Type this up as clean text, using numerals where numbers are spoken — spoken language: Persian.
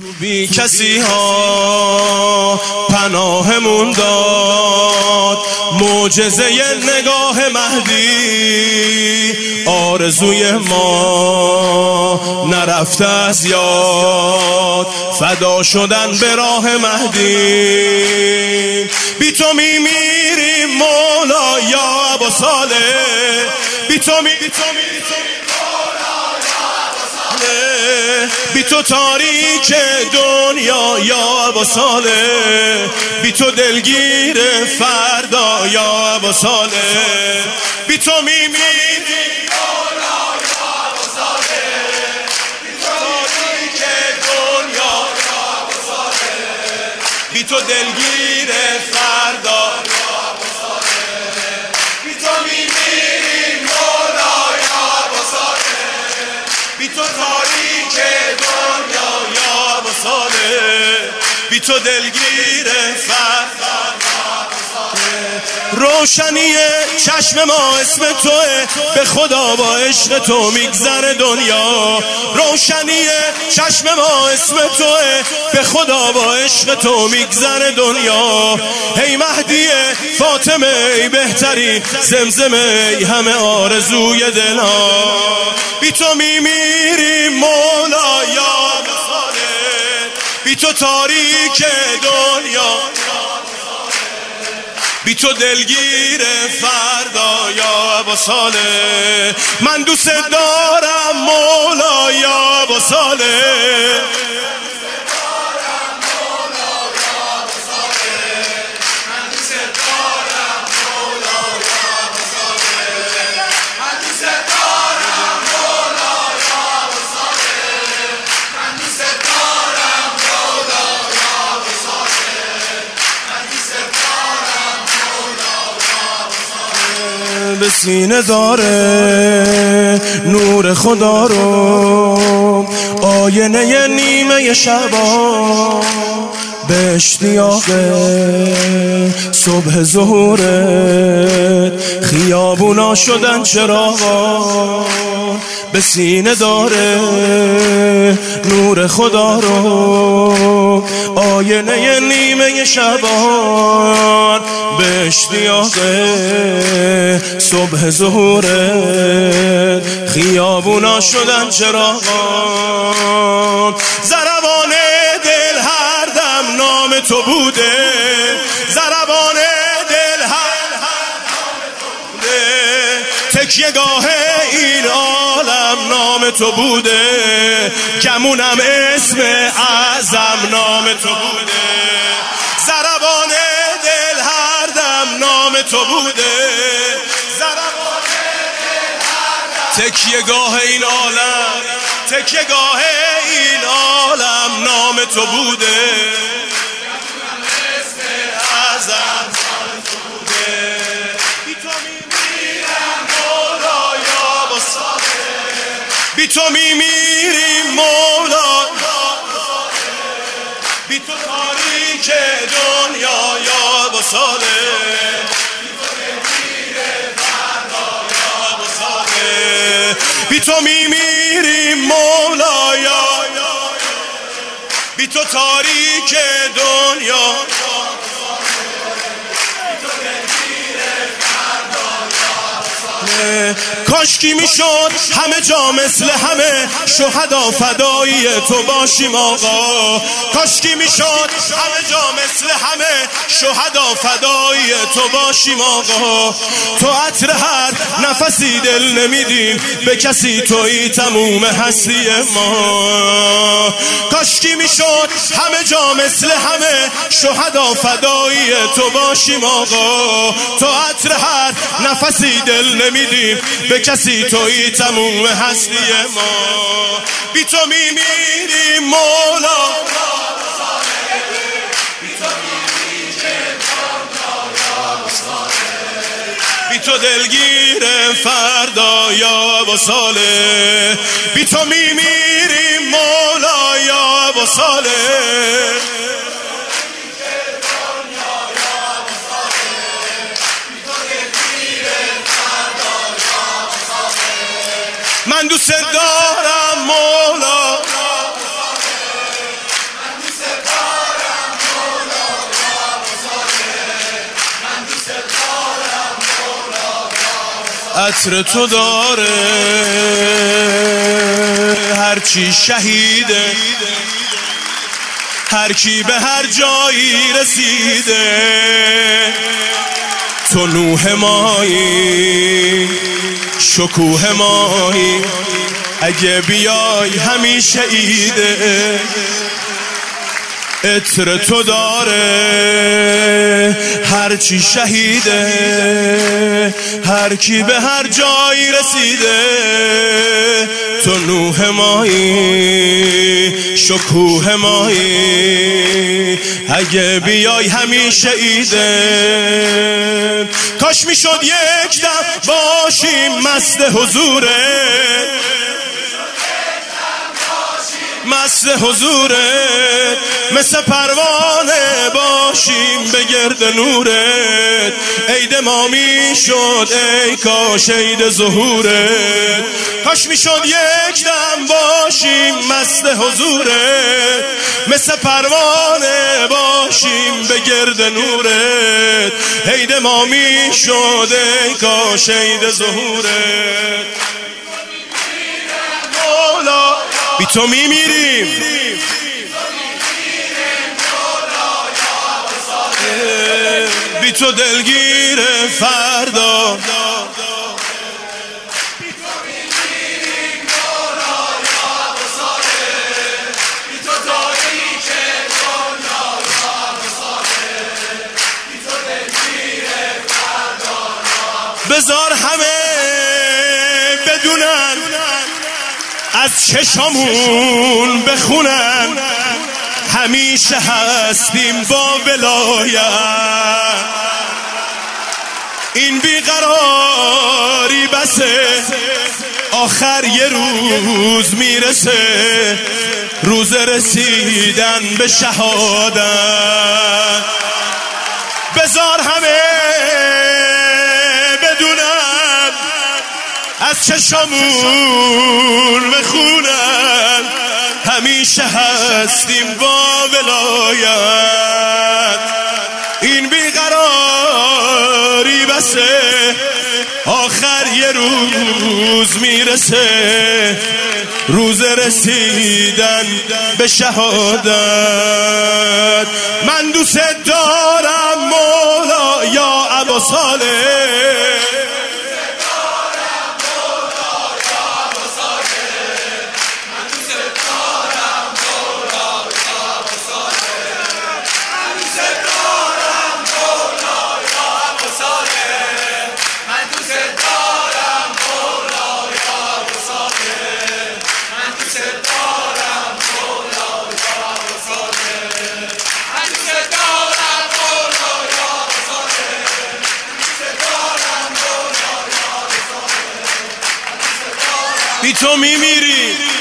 بی کسی ها پناهمون داد، معجزه نگاه مهدی آرزوی ما نرفته از یاد، فدا شدن به راه مهدی. بی تو میمیریم مولا یا ابا صالح، بی تو بی تو تاریک دنیا یا ابا صالح، بی تو دلگیر فردا یا ابا صالح. بی تو میمیریم مولا یا ابا صالح، بی تو تاریک دنیا یا ابا صالح، بی تو دلگیر فردا یا ابا صالح. بی تو میمیریم مولا یا ابا صالح، بی تو تاریک دنیا یا ابا صالح، بی تو دلگیر فردا. روشنی چشم ما اسم توه، به خدا با عشق تو میگذره دنیا. روشنی چشم ما اسم توه، به خدا با عشق تو میگذره دنیا. ای مهدی فاطمه ای بهترین زمزمه ای همه آرزوی دلها. بی تو میمیریم مولا یا ابا صالح، بی تو تاریک دنیا، بی تو دلگیر فردا یا ابا صالح. من دوست دارم مولا یا ابا صالح، به سینه داره نور خدا رو، آینه نیمه شبا به اشتیاق صبح ظهورت خیابونا شدن چراغا. به سینه داره نور خدا رو، آینه نیمه شبان به اشتیاق صبح ظهورت خیابونا شدن چراغان. ضربان دل هر دم نام تو بوده، ضربان دل هر نام تو بوده، تکیه‌گاه این عالم نام تو بوده، گمونم اسم اعظم نام تو بوده. ضربان دل هر دم نام تو بوده، ضربان دل هر دم، تکیه‌گاه این عالم، تکیه‌گاه این عالم نام تو بوده، گمونم اسم اعظم نام تو بوده. بی تو میمیرم مولا یا ابا صالح، بی تو میمیریم مولا، بی تو تاریک دنیا یا ابا صالح، بی تو دلگیر فردا یا ابا صالح. بی تو میمیریم مولا یا، بی تو تاریک دنیا، کاشکی میشد همه جا مثل همه شهدا فدایی تو باشیم آقا. کاشکی میشد همه جا مثل همه شهدا فدایی تو باشیم آقا. تو عطر هر نفسی دل نمیدیم به کسی، تویی تموم هستی ما. کاشکی میشد همه جا مثل همه شهدا فدایی تو باشیم آقا. تو عطر هر نفسی دل نمیدیم به کسی، تویی تموم هستی ما. بی تو میمیریم مولا، بی تو دلگیر فردا یا ابا صالح، بی تو میمیریم مولا یا ابا صالح. من دوست دارم مولا، عطر تو داره، هرچی شهیده، هر کی به هر جایی رسیده. تو نوح مایی، شکوه مایی، اگه بیای همیشه ایده. عطر تو داره، هرچی شهیده، هر کی به هر جایی رسیده. تو نوح مایی، شکوه مایی، اگه بیای همیشه ایده. کاش میشد یک دم باشیم مست حضوره، مست حضورت، مثل پروانه باشیم به گرد نورت. عید ما میشد ای کاش عید ظهورت، کاش میشد یک دم باشیم مست حضورت، مثل پروانه باشیم به گرد نورت. عید ما میشد ای کاش عید ظهورت. مولا بی تو میمیریم، بی تو دلگیر فردا. بذار همه بدونن، از چشامون بخونن، همیشه هستیم با ولایت. این بیقراری بسه، آخر یه روز میرسه، روز رسیدن به شهادت. بذار همه بدونن، از چشامون بخونن، همیشه هستیم با ولایت. این بیقراری بسه، آخر یه روز میرسه، روز رسیدن به شهادت. من دوست دارم مولا یا ابا صالح، بی تو میمیری.